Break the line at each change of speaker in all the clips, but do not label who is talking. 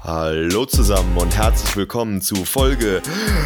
Hallo zusammen und herzlich willkommen zu Folge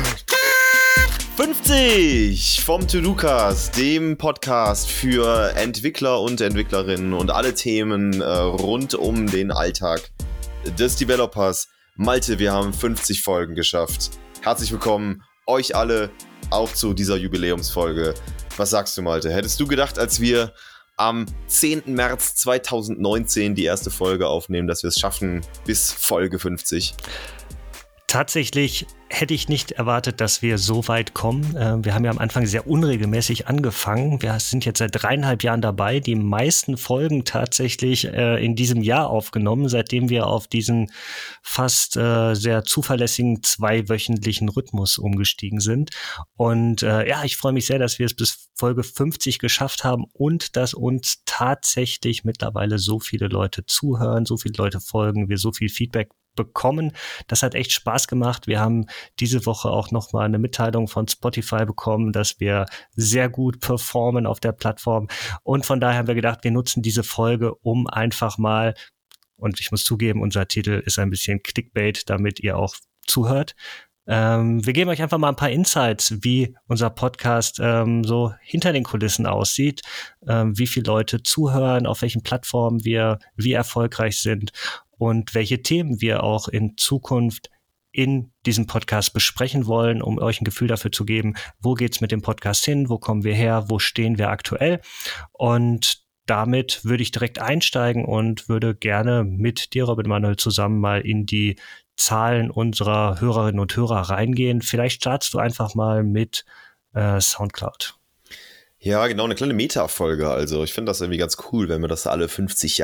50 vom To-Do-Cast, dem Podcast für Entwickler und Entwicklerinnen und alle Themen rund um den Alltag des Developers. Malte, wir haben 50 Folgen geschafft. Herzlich willkommen euch alle auch zu dieser Jubiläumsfolge. Was sagst du, Malte? Hättest du gedacht, als wir am 10. März 2019 die erste Folge aufnehmen, dass wir es schaffen bis Folge 50?
Tatsächlich hätte ich nicht erwartet, dass wir so weit kommen. Wir haben ja am Anfang sehr unregelmäßig angefangen. Wir sind jetzt seit 3,5 Jahren dabei, die meisten Folgen tatsächlich in diesem Jahr aufgenommen, seitdem wir auf diesen fast sehr zuverlässigen 2-wöchentlichen Rhythmus umgestiegen sind. Und ich freue mich sehr, dass wir es bis Folge 50 geschafft haben und dass uns tatsächlich mittlerweile so viele Leute zuhören, so viele Leute folgen, wir so viel Feedback bekommen. Das hat echt Spaß gemacht. Wir haben diese Woche auch nochmal eine Mitteilung von Spotify bekommen, dass wir sehr gut performen auf der Plattform. Und von daher haben wir gedacht, wir nutzen diese Folge, um einfach mal, und ich muss zugeben, unser Titel ist ein bisschen Clickbait, damit ihr auch zuhört. Wir geben euch einfach mal ein paar Insights, wie unser Podcast so hinter den Kulissen aussieht, wie viele Leute zuhören, auf welchen Plattformen wir wie erfolgreich sind und welche Themen wir auch in Zukunft in diesem Podcast besprechen wollen, um euch ein Gefühl dafür zu geben, wo geht's mit dem Podcast hin, wo kommen wir her, wo stehen wir aktuell. Und damit würde ich direkt einsteigen und würde gerne mit dir, Robin Manuel, zusammen mal in die Zahlen unserer Hörerinnen und Hörer reingehen. Vielleicht startest du einfach mal mit Soundcloud.
Ja, genau, eine kleine Meta-Folge. Also ich finde das irgendwie ganz cool, wenn wir das alle 50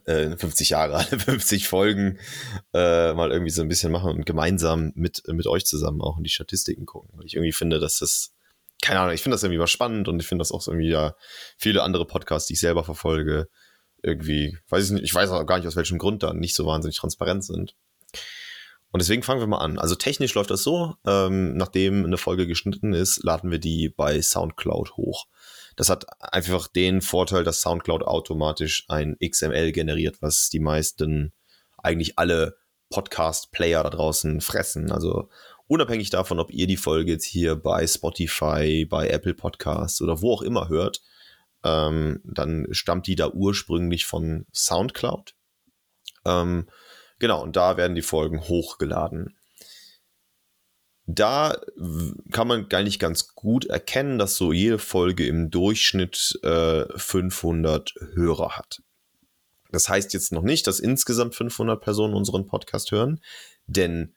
Folgen mal irgendwie so ein bisschen machen und gemeinsam mit euch zusammen auch in die Statistiken gucken. Weil ich irgendwie finde, dass das, keine Ahnung, ich finde das irgendwie mal spannend und ich finde das auch so irgendwie ja viele andere Podcasts, die ich selber verfolge, irgendwie, ich weiß auch gar nicht, aus welchem Grund da nicht so wahnsinnig transparent sind. Und deswegen fangen wir mal an. Also technisch läuft das so, nachdem eine Folge geschnitten ist, laden wir die bei Soundcloud hoch. Das hat einfach den Vorteil, dass Soundcloud automatisch ein XML generiert, was die meisten, eigentlich alle Podcast-Player da draußen fressen. Also unabhängig davon, ob ihr die Folge jetzt hier bei Spotify, bei Apple Podcasts oder wo auch immer hört, dann stammt die da ursprünglich von Soundcloud. Genau, und da werden die Folgen hochgeladen. Da kann man eigentlich ganz gut erkennen, dass so jede Folge im Durchschnitt 500 Hörer hat. Das heißt jetzt noch nicht, dass insgesamt 500 Personen unseren Podcast hören, denn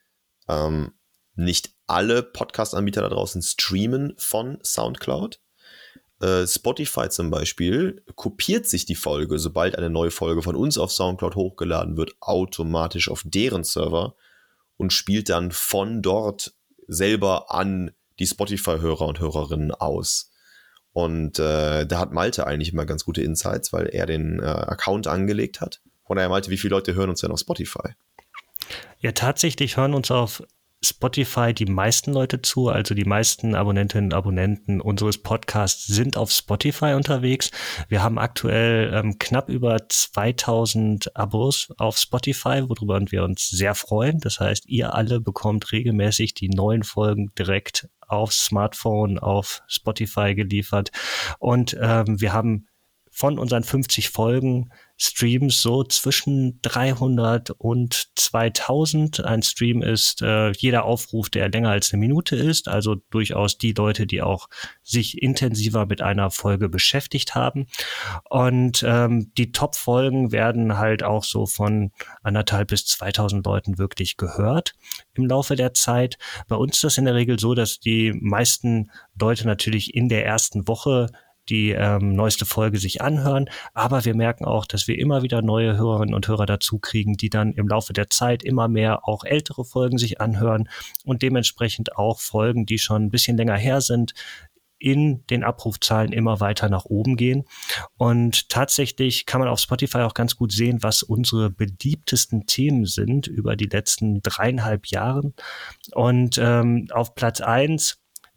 nicht alle Podcast-Anbieter da draußen streamen von Soundcloud. Spotify zum Beispiel kopiert sich die Folge, sobald eine neue Folge von uns auf Soundcloud hochgeladen wird, automatisch auf deren Server und spielt dann von dort selber an die Spotify-Hörer und Hörerinnen aus. Und da hat Malte eigentlich immer ganz gute Insights, weil er den Account angelegt hat. Von daher, Malte, wie viele Leute hören uns denn auf Spotify?
Ja, tatsächlich hören uns auf Spotify die meisten Leute zu, also die meisten Abonnentinnen und Abonnenten unseres Podcasts sind auf Spotify unterwegs. Wir haben aktuell knapp über 2000 Abos auf Spotify, worüber wir uns sehr freuen. Das heißt, ihr alle bekommt regelmäßig die neuen Folgen direkt aufs Smartphone, auf Spotify geliefert. Und wir haben von unseren 50 Folgen Streams so zwischen 300 und 2000. Ein Stream ist jeder Aufruf, der länger als 1 Minute ist, also durchaus die Leute, die auch sich intensiver mit einer Folge beschäftigt haben. Und die Top-Folgen werden halt auch so von 1.500 bis 2.000 Leuten wirklich gehört im Laufe der Zeit. Bei uns ist das in der Regel so, dass die meisten Leute natürlich in der ersten Woche die neueste Folge sich anhören, aber wir merken auch, dass wir immer wieder neue Hörerinnen und Hörer dazu kriegen, die dann im Laufe der Zeit immer mehr auch ältere Folgen sich anhören und dementsprechend auch Folgen, die schon ein bisschen länger her sind, in den Abrufzahlen immer weiter nach oben gehen. Und tatsächlich kann man auf Spotify auch ganz gut sehen, was unsere beliebtesten Themen sind über die letzten 3,5 Jahren. Und auf Platz 1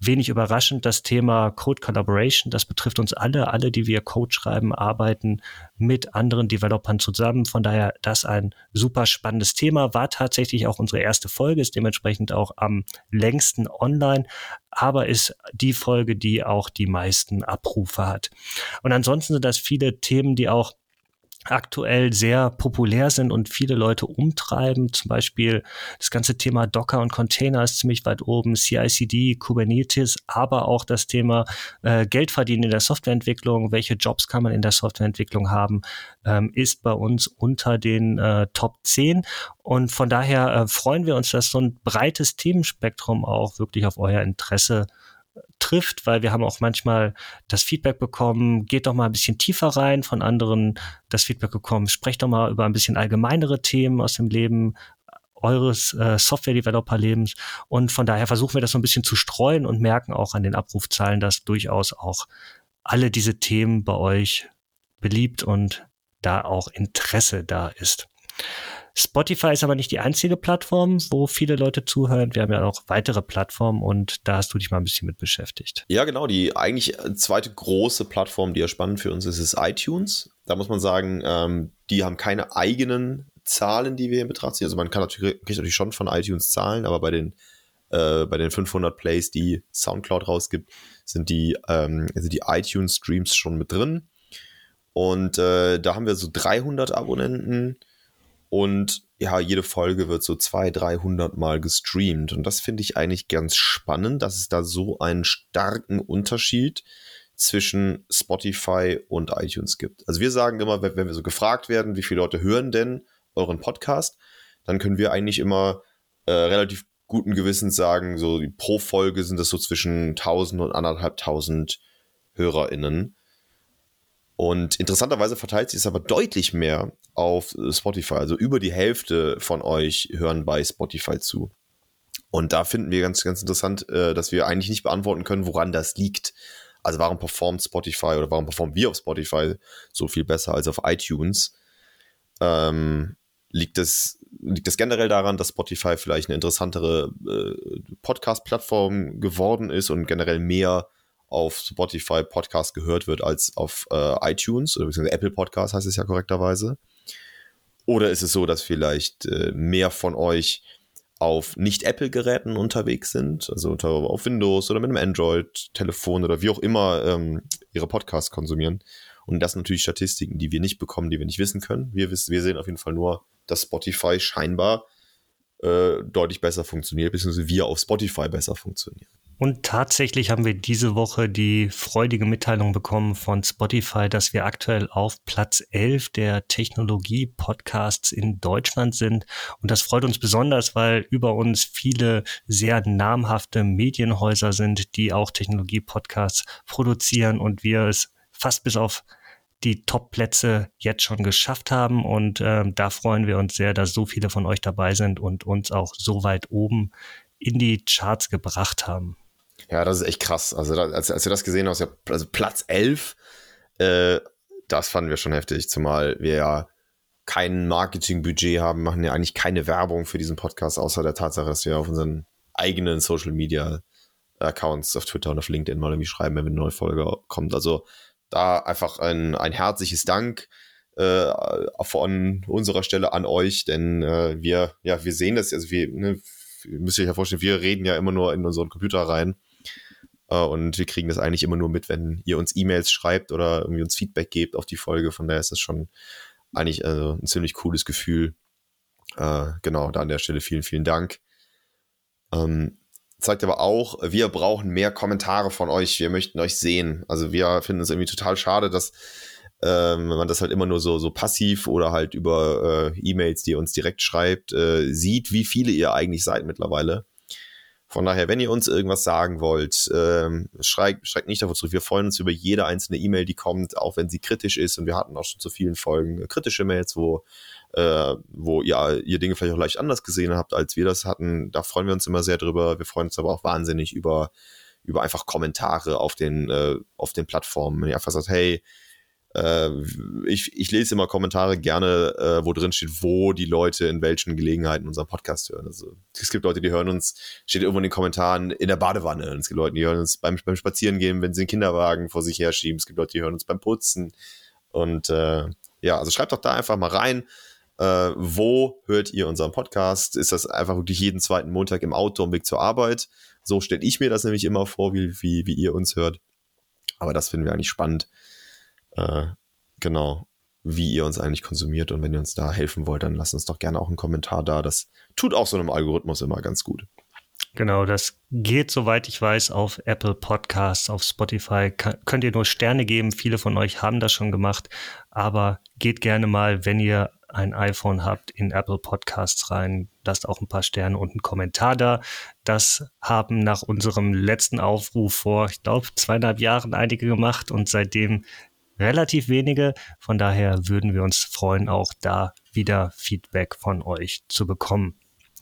wenig überraschend das Thema Code Collaboration. Das betrifft uns alle, die wir Code schreiben, arbeiten mit anderen Developern zusammen. Von daher, das ein super spannendes Thema. War tatsächlich auch unsere erste Folge, ist dementsprechend auch am längsten online, aber ist die Folge, die auch die meisten Abrufe hat. Und ansonsten sind das viele Themen, die auch aktuell sehr populär sind und viele Leute umtreiben. Zum Beispiel das ganze Thema Docker und Container ist ziemlich weit oben, CI/CD, Kubernetes, aber auch das Thema Geld verdienen in der Softwareentwicklung, welche Jobs kann man in der Softwareentwicklung haben, ist bei uns unter den Top 10. Und von daher freuen wir uns, dass so ein breites Themenspektrum auch wirklich auf euer Interesse trifft, weil wir haben auch manchmal das Feedback bekommen, geht doch mal ein bisschen tiefer rein, von anderen das Feedback bekommen, sprecht doch mal über ein bisschen allgemeinere Themen aus dem Leben eures Software-Developer-Lebens, und von daher versuchen wir das so ein bisschen zu streuen und merken auch an den Abrufzahlen, dass durchaus auch alle diese Themen bei euch beliebt und da auch Interesse da ist. Spotify ist aber nicht die einzige Plattform, wo viele Leute zuhören. Wir haben ja auch weitere Plattformen und da hast du dich mal ein bisschen mit beschäftigt.
Ja, genau. Die eigentlich zweite große Plattform, die ja spannend für uns ist, ist iTunes. Da muss man sagen, die haben keine eigenen Zahlen, die wir in Betracht ziehen. Also man kriegt natürlich schon von iTunes Zahlen, aber bei den 500 Plays, die SoundCloud rausgibt, sind die iTunes-Streams schon mit drin. Und da haben wir so 300 Abonnenten. Und ja, jede Folge wird so 200-300 Mal gestreamt. Und das finde ich eigentlich ganz spannend, dass es da so einen starken Unterschied zwischen Spotify und iTunes gibt. Also wir sagen immer, wenn wir so gefragt werden, wie viele Leute hören denn euren Podcast, dann können wir eigentlich immer relativ guten Gewissens sagen, so pro Folge sind es so zwischen 1000 und 1500 HörerInnen. Und interessanterweise verteilt sich es aber deutlich mehr auf Spotify. Also über die Hälfte von euch hören bei Spotify zu. Und da finden wir ganz, ganz interessant, dass wir eigentlich nicht beantworten können, woran das liegt. Also warum performt Spotify oder warum performen wir auf Spotify so viel besser als auf iTunes? Liegt es generell daran, dass Spotify vielleicht eine interessantere Podcast-Plattform geworden ist und generell mehr auf Spotify Podcast gehört wird als auf iTunes oder beziehungsweise Apple Podcast heißt es ja korrekterweise? Oder ist es so, dass vielleicht mehr von euch auf Nicht-Apple-Geräten unterwegs sind, also auf Windows oder mit einem Android-Telefon oder wie auch immer ihre Podcasts konsumieren? Und das sind natürlich Statistiken, die wir nicht bekommen, die wir nicht wissen können. Wir sehen auf jeden Fall nur, dass Spotify scheinbar deutlich besser funktioniert, beziehungsweise wir auf Spotify besser funktionieren.
Und tatsächlich haben wir diese Woche die freudige Mitteilung bekommen von Spotify, dass wir aktuell auf Platz 11 der Technologie-Podcasts in Deutschland sind. Und das freut uns besonders, weil über uns viele sehr namhafte Medienhäuser sind, die auch Technologie-Podcasts produzieren und wir es fast bis auf die Top-Plätze jetzt schon geschafft haben. Und da freuen wir uns sehr, dass so viele von euch dabei sind und uns auch so weit oben in die Charts gebracht haben.
Ja, das ist echt krass. Also als wir das gesehen haben, also Platz 11, das fanden wir schon heftig, zumal wir ja kein Marketingbudget haben, machen ja eigentlich keine Werbung für diesen Podcast, außer der Tatsache, dass wir auf unseren eigenen Social-Media-Accounts auf Twitter und auf LinkedIn mal irgendwie schreiben, wenn eine neue Folge kommt. Also da einfach ein herzliches Dank von unserer Stelle an euch, denn wir sehen das, also ihr müsst euch ja vorstellen, wir reden ja immer nur in unseren Computer rein und wir kriegen das eigentlich immer nur mit, wenn ihr uns E-Mails schreibt oder irgendwie uns Feedback gebt auf die Folge. Von daher ist das schon eigentlich ein ziemlich cooles Gefühl. Genau, da an der Stelle vielen, vielen Dank. Zeigt aber auch, wir brauchen mehr Kommentare von euch. Wir möchten euch sehen. Also wir finden es irgendwie total schade, dass wenn man das halt immer nur so passiv oder halt über E-Mails, die ihr uns direkt schreibt, sieht, wie viele ihr eigentlich seid mittlerweile. Von daher, wenn ihr uns irgendwas sagen wollt, schreibt nicht davor zurück. Wir freuen uns über jede einzelne E-Mail, die kommt, auch wenn sie kritisch ist. Und wir hatten auch schon zu vielen Folgen kritische Mails, wo ihr Dinge vielleicht auch leicht anders gesehen habt, als wir das hatten. Da freuen wir uns immer sehr drüber. Wir freuen uns aber auch wahnsinnig über einfach Kommentare auf den Plattformen. Wenn ihr einfach sagt, hey, Ich lese immer Kommentare gerne, wo drin steht, wo die Leute in welchen Gelegenheiten unseren Podcast hören. Also es gibt Leute, die hören uns, steht irgendwo in den Kommentaren, in der Badewanne. Und es gibt Leute, die hören uns beim Spazierengehen, wenn sie den Kinderwagen vor sich herschieben. Es gibt Leute, die hören uns beim Putzen. Und also schreibt doch da einfach mal rein, wo hört ihr unseren Podcast? Ist das einfach wirklich jeden zweiten Montag im Auto am Weg zur Arbeit? So stelle ich mir das nämlich immer vor, wie ihr uns hört. Aber das finden wir eigentlich spannend. Genau, wie ihr uns eigentlich konsumiert, und wenn ihr uns da helfen wollt, dann lasst uns doch gerne auch einen Kommentar da. Das tut auch so einem Algorithmus immer ganz gut.
Genau, das geht, soweit ich weiß, auf Apple Podcasts, auf Spotify. Könnt ihr nur Sterne geben. Viele von euch haben das schon gemacht, aber geht gerne mal, wenn ihr ein iPhone habt, in Apple Podcasts rein. Lasst auch ein paar Sterne und einen Kommentar da. Das haben nach unserem letzten Aufruf vor, ich glaube, 2,5 Jahren einige gemacht und seitdem relativ wenige. Von daher würden wir uns freuen, auch da wieder Feedback von euch zu bekommen.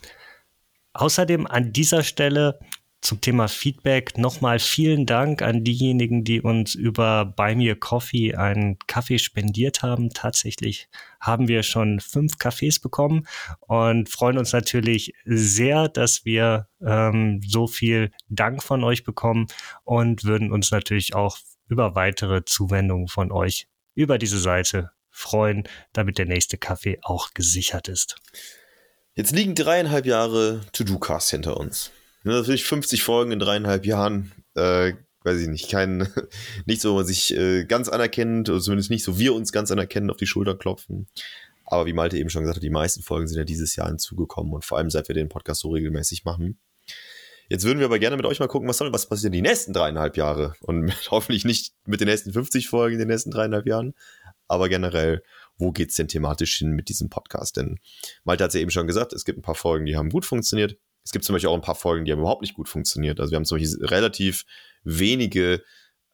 Außerdem an dieser Stelle zum Thema Feedback nochmal vielen Dank an diejenigen, die uns über Buy Me a Coffee einen Kaffee spendiert haben. Tatsächlich haben wir schon 5 Kaffees bekommen und freuen uns natürlich sehr, dass wir so viel Dank von euch bekommen, und würden uns natürlich auch über weitere Zuwendungen von euch über diese Seite freuen, damit der nächste Kaffee auch gesichert ist.
Jetzt liegen 3,5 Jahre To-Do-Cast hinter uns. Natürlich 50 Folgen in 3,5 Jahren, weiß ich nicht, nicht so, wo man sich ganz anerkennt, oder zumindest nicht so wir uns ganz anerkennen, auf die Schulter klopfen. Aber wie Malte eben schon gesagt hat, die meisten Folgen sind ja dieses Jahr hinzugekommen, und vor allem seit wir den Podcast so regelmäßig machen. Jetzt würden wir aber gerne mit euch mal gucken, was passiert die nächsten 3,5 Jahre. Und hoffentlich nicht mit den nächsten 50 Folgen in den nächsten 3,5 Jahren, aber generell, wo geht's denn thematisch hin mit diesem Podcast? Denn Malte hat es ja eben schon gesagt, es gibt ein paar Folgen, die haben gut funktioniert. Es gibt zum Beispiel auch ein paar Folgen, die haben überhaupt nicht gut funktioniert. Also wir haben zum Beispiel relativ wenige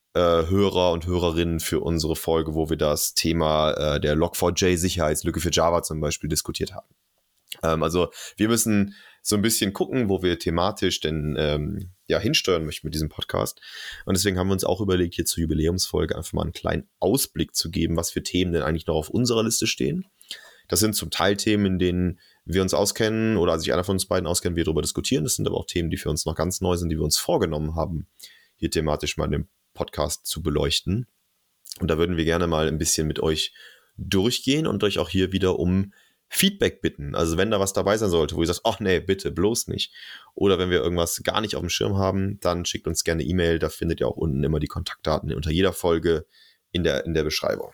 Hörer und Hörerinnen für unsere Folge, wo wir das Thema der Log4j-Sicherheitslücke für Java zum Beispiel diskutiert haben. Also wir müssen so ein bisschen gucken, wo wir thematisch denn hinsteuern möchten mit diesem Podcast. Und deswegen haben wir uns auch überlegt, hier zur Jubiläumsfolge einfach mal einen kleinen Ausblick zu geben, was für Themen denn eigentlich noch auf unserer Liste stehen. Das sind zum Teil Themen, in denen wir uns auskennen oder sich einer von uns beiden auskennt, wir darüber diskutieren. Das sind aber auch Themen, die für uns noch ganz neu sind, die wir uns vorgenommen haben, hier thematisch mal in dem Podcast zu beleuchten. Und da würden wir gerne mal ein bisschen mit euch durchgehen und euch auch hier wieder um Feedback bitten. Also wenn da was dabei sein sollte, wo ihr sagt, ach nee, bitte, bloß nicht. Oder wenn wir irgendwas gar nicht auf dem Schirm haben, dann schickt uns gerne E-Mail. Da findet ihr auch unten immer die Kontaktdaten unter jeder Folge in der Beschreibung.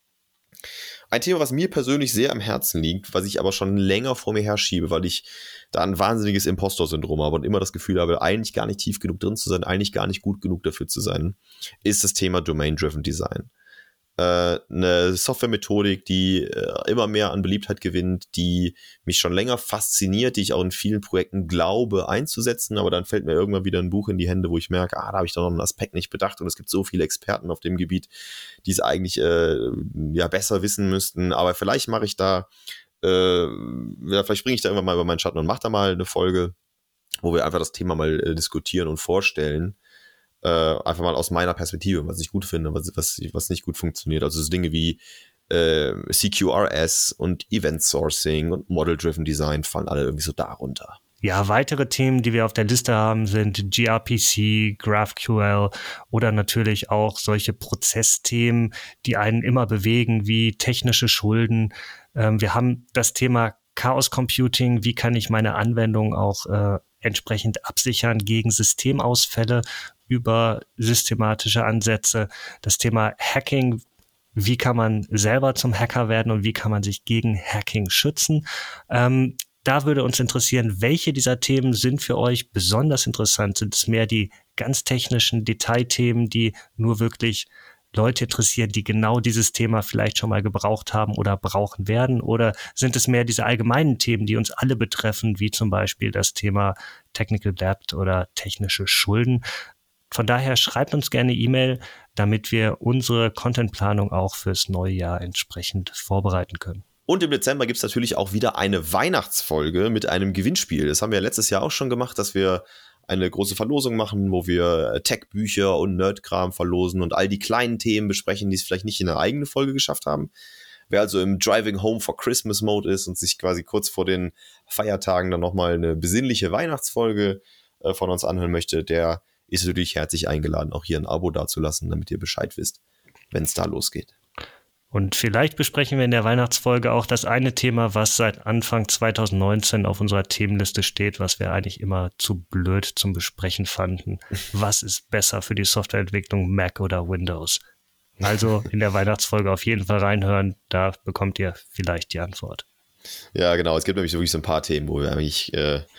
Ein Thema, was mir persönlich sehr am Herzen liegt, was ich aber schon länger vor mir herschiebe, weil ich da ein wahnsinniges Impostor-Syndrom habe und immer das Gefühl habe, eigentlich gar nicht tief genug drin zu sein, eigentlich gar nicht gut genug dafür zu sein, ist das Thema Domain-Driven Design. Eine Softwaremethodik, die immer mehr an Beliebtheit gewinnt, die mich schon länger fasziniert, die ich auch in vielen Projekten glaube einzusetzen, aber dann fällt mir irgendwann wieder ein Buch in die Hände, wo ich merke, da habe ich doch noch einen Aspekt nicht bedacht, und es gibt so viele Experten auf dem Gebiet, die es eigentlich besser wissen müssten, aber vielleicht mache ich da, vielleicht springe ich da irgendwann mal über meinen Schatten und mache da mal eine Folge, wo wir einfach das Thema mal diskutieren und vorstellen. Einfach mal aus meiner Perspektive, was ich gut finde, was nicht gut funktioniert. Also so Dinge wie CQRS und Event Sourcing und Model-Driven Design fallen alle irgendwie so darunter.
Ja, weitere Themen, die wir auf der Liste haben, sind gRPC, GraphQL oder natürlich auch solche Prozessthemen, die einen immer bewegen, wie technische Schulden. Wir haben das Thema Chaos Computing, wie kann ich meine Anwendung auch entsprechend absichern gegen Systemausfälle über systematische Ansätze. Das Thema Hacking, wie kann man selber zum Hacker werden und wie kann man sich gegen Hacking schützen. Da würde uns interessieren, welche dieser Themen sind für euch besonders interessant? Sind es mehr die ganz technischen Detailthemen, die nur wirklich Leute interessieren, die genau dieses Thema vielleicht schon mal gebraucht haben oder brauchen werden? Oder sind es mehr diese allgemeinen Themen, die uns alle betreffen, wie zum Beispiel das Thema Technical Debt oder technische Schulden? Von daher schreibt uns gerne E-Mail, damit wir unsere Contentplanung auch fürs neue Jahr entsprechend vorbereiten können.
Und im Dezember gibt es natürlich auch wieder eine Weihnachtsfolge mit einem Gewinnspiel. Das haben wir letztes Jahr auch schon gemacht, dass wir eine große Verlosung machen, wo wir Tech-Bücher und Nerdkram verlosen und all die kleinen Themen besprechen, die es vielleicht nicht in eine eigene Folge geschafft haben. Wer also im Driving Home for Christmas Mode ist und sich quasi kurz vor den Feiertagen dann nochmal eine besinnliche Weihnachtsfolge von uns anhören möchte, der ist natürlich herzlich eingeladen, auch hier ein Abo dazulassen, damit ihr Bescheid wisst, wenn es da losgeht.
Und vielleicht besprechen wir in der Weihnachtsfolge auch das eine Thema, was seit Anfang 2019 auf unserer Themenliste steht, was wir eigentlich immer zu blöd zum Besprechen fanden. Was ist besser für die Softwareentwicklung, Mac oder Windows? Also in der Weihnachtsfolge auf jeden Fall reinhören, da bekommt ihr vielleicht die Antwort.
Ja, genau. Es gibt nämlich wirklich so ein paar Themen, wo wir eigentlich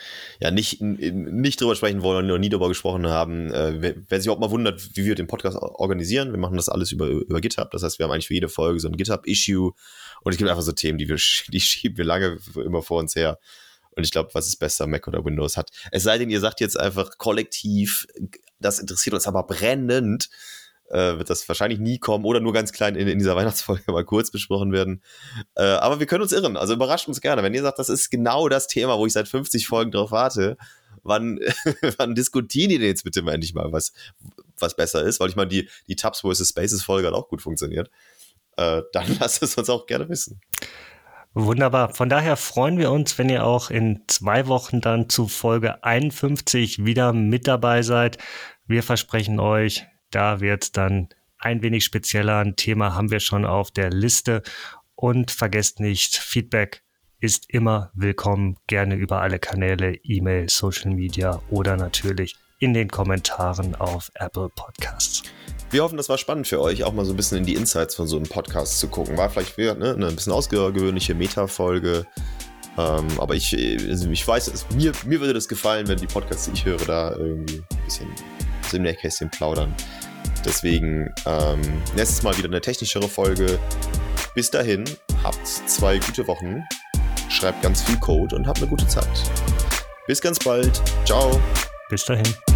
nicht drüber sprechen wollen und noch nie drüber gesprochen haben. Wer sich auch mal wundert, wie wir den Podcast organisieren, wir machen das alles über GitHub. Das heißt, wir haben eigentlich für jede Folge so ein GitHub-Issue und es gibt einfach so Themen, die schieben wir lange immer vor uns her. Und ich glaube, was ist besser, Mac oder Windows hat. Es sei denn, ihr sagt jetzt einfach kollektiv, das interessiert uns aber brennend, wird das wahrscheinlich nie kommen oder nur ganz klein in dieser Weihnachtsfolge mal kurz besprochen werden. Aber wir können uns irren, also überrascht uns gerne. Wenn ihr sagt, das ist genau das Thema, wo ich seit 50 Folgen drauf warte, wann diskutieren die denn jetzt bitte mal endlich mal, was besser ist? Weil ich meine, die Tabs vs. Spaces Folge hat auch gut funktioniert. Dann lasst es uns auch gerne wissen.
Wunderbar. Von daher freuen wir uns, wenn ihr auch in 2 Wochen dann zu Folge 51 wieder mit dabei seid. Wir versprechen euch, da wird es dann ein wenig spezieller. Ein Thema haben wir schon auf der Liste. Und vergesst nicht, Feedback ist immer willkommen. Gerne über alle Kanäle, E-Mail, Social Media oder natürlich in den Kommentaren auf Apple Podcasts.
Wir hoffen, das war spannend für euch, auch mal so ein bisschen in die Insights von so einem Podcast zu gucken. War vielleicht wieder eine ein bisschen ausgewöhnliche Meta-Folge. Aber ich weiß, mir würde das gefallen, wenn die Podcasts, die ich höre, da irgendwie ein bisschen im Nähkästchen plaudern. Deswegen nächstes Mal wieder eine technischere Folge. Bis dahin, habt 2 gute Wochen, schreibt ganz viel Code und habt eine gute Zeit. Bis ganz bald. Ciao.
Bis dahin.